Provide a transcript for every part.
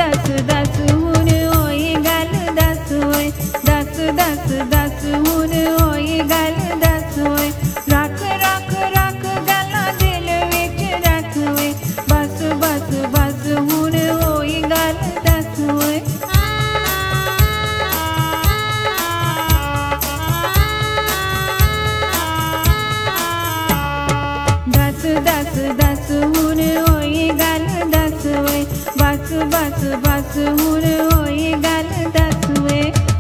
दस दस हुण होई गल दस होए दस दस दस हुण होई गल दस होए रख रख रख गल्लां दिल विच रख होए बस बस बस हुण होई गल दस होए दस दस दस हुण होई गल दस होए बस बस बस हुण होई गल दस होए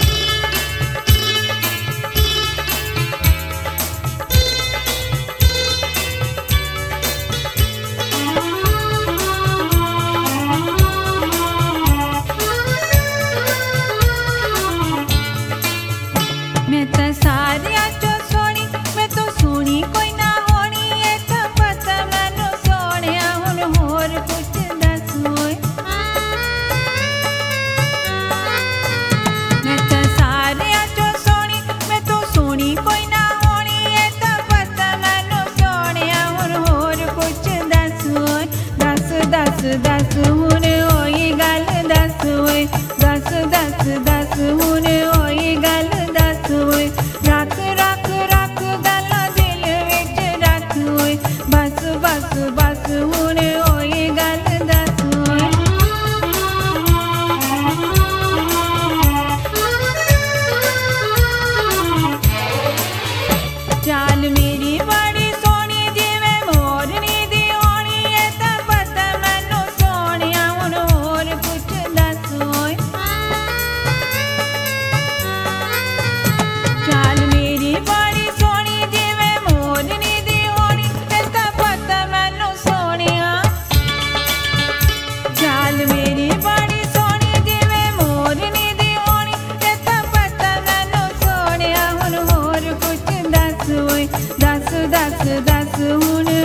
मैं तां सारियां चों सोहणी मैं तो सोहणी कोई ना होनी ए तां पता मैनूं सोहणिया हुण होर कुछ दस होए मैं तां सारियां चों सोहणी मैं तो सोहणी कोई ना होनी ए तां पता मैनूं सोहणिया हुण होर कुछ दस होए दस दस दस हुण होई गल दस होए दस दस दस हुण होई गल दस होए रख रख रख गल्लां दिल विच रख होए बस बस बस हुण होई गल दस होए चाल मेरी बड़ी सोहणी जिवें मोरनी दी होनी ए तां पता मैनूं सोहणिया हुण होर कुछ दस होए चाल मेरी बड़ी सोहणी जिवें मोरनी दी होनी ए तां पता मैनूं सोहणिया चाल मेरी बड़ी सोहणी जिवें मोरनी दी होनी ए तां पता मैनूं सोहणिया हुण होर कुछ दस होए दस दस दस हुण